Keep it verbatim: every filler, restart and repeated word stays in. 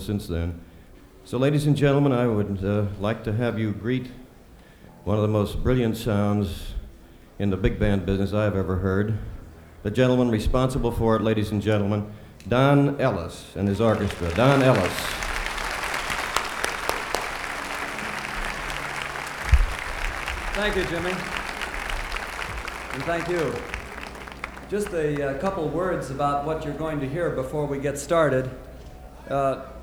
since then. So, ladies and gentlemen, I would uh, like to have you greet one of the most brilliant sounds in the big band business I've ever heard. The gentleman responsible for it, ladies and gentlemen, Don Ellis and his orchestra. Don Ellis. Thank you, Jimmy. And thank you. Just a uh, couple words about what you're going to hear before we get started. Uh,